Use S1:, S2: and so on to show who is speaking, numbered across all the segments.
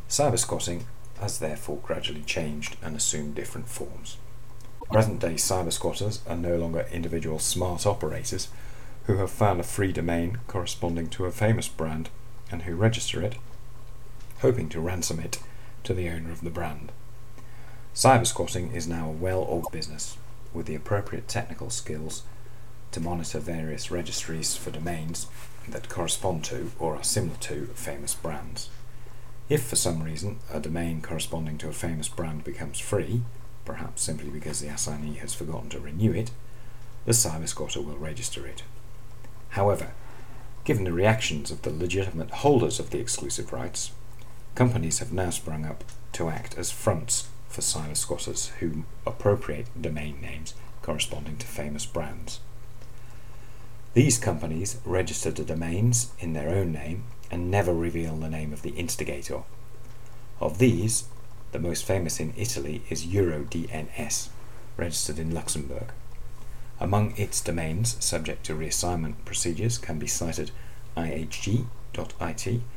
S1: Cybersquatting has therefore gradually changed and assumed different forms. Present-day cybersquatters are no longer individual smart operators who have found a free domain corresponding to a famous brand and who register it, hoping to ransom it to the owner of the brand. Cybersquatting is now a well-oiled business with the appropriate technical skills to monitor various registries for domains that correspond to or are similar to famous brands. If for some reason a domain corresponding to a famous brand becomes free, perhaps simply because the assignee has forgotten to renew it, the cybersquatter will register it. However, given the reactions of the legitimate holders of the exclusive rights, companies have now sprung up to act as fronts for cybersquatters who appropriate domain names corresponding to famous brands. These companies register the domains in their own name and never reveal the name of the instigator. Of these, the most famous in Italy is EuroDNS, registered in Luxembourg. Among its domains subject to reassignment procedures can be cited ihg.it,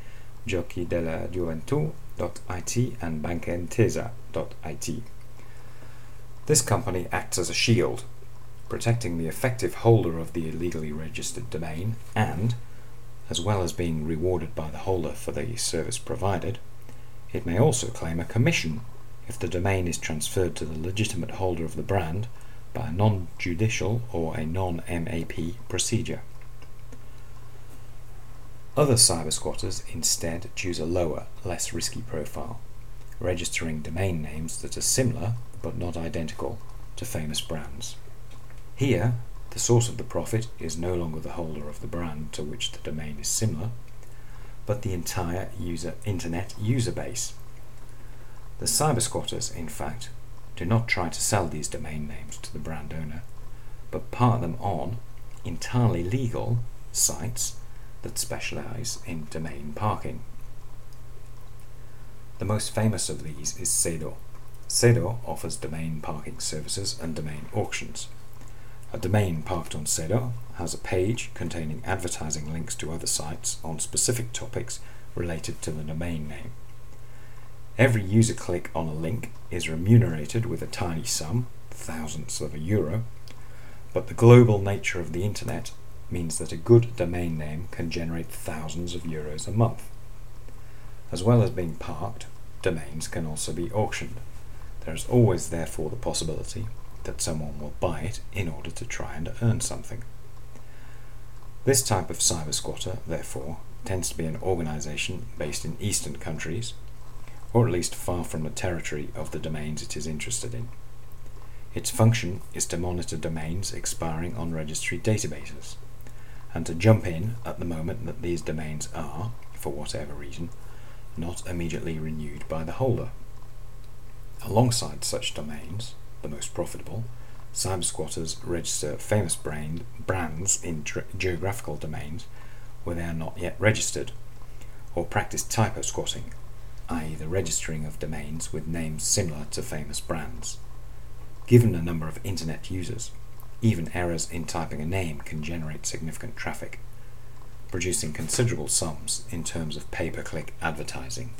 S1: giochidella.gioventù.it and bancaintesa.it. This company acts as a shield, protecting the effective holder of the illegally registered domain and, as well as being rewarded by the holder for the service provided, it may also claim a commission if the domain is transferred to the legitimate holder of the brand by a non-judicial or a non-MAP procedure. Other cybersquatters instead choose a lower, less risky profile, registering domain names that are similar but not identical to famous brands. Here, the source of the profit is no longer the holder of the brand to which the domain is similar, but the entire internet user base. The cybersquatters, in fact, do not try to sell these domain names to the brand owner, but park them on entirely legal sites that specialize in domain parking. The most famous of these is Sedo. Sedo offers domain parking services and domain auctions. A domain parked on Sedo has a page containing advertising links to other sites on specific topics related to the domain name. Every user click on a link is remunerated with a tiny sum, thousandths of a euro, but the global nature of the internet means that a good domain name can generate thousands of euros a month. As well as being parked, domains can also be auctioned. There is always therefore the possibility that someone will buy it in order to try and earn something. This type of cybersquatter, therefore, tends to be an organization based in Eastern countries, or at least far from the territory of the domains it is interested in. Its function is to monitor domains expiring on registry databases, and to jump in at the moment that these domains are, for whatever reason, not immediately renewed by the holder. Alongside such domains, the most profitable, cybersquatters register famous brands in geographical domains where they are not yet registered, or practice typo-squatting, i.e. the registering of domains with names similar to famous brands. Given the number of internet users, even errors in typing a name can generate significant traffic, producing considerable sums in terms of pay-per-click advertising.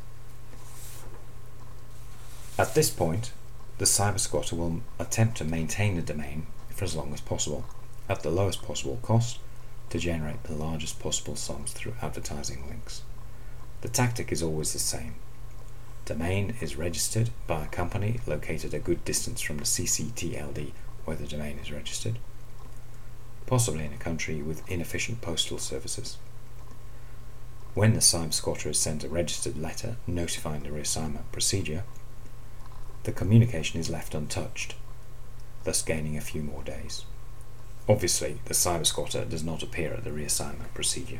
S1: At this point, the cybersquatter will attempt to maintain the domain for as long as possible, at the lowest possible cost, to generate the largest possible sums through advertising links. The tactic is always the same. Domain is registered by a company located a good distance from the CCTLD where the domain is registered, possibly in a country with inefficient postal services. When the cybersquatter is sent a registered letter notifying the reassignment procedure, the communication is left untouched, thus gaining a few more days. Obviously, the cybersquatter does not appear at the reassignment procedure.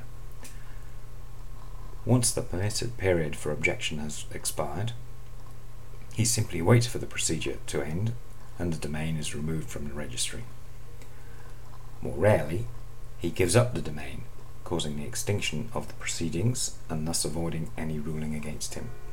S1: Once the permitted period for objection has expired, he simply waits for the procedure to end and the domain is removed from the registry. More rarely, he gives up the domain, causing the extinction of the proceedings and thus avoiding any ruling against him.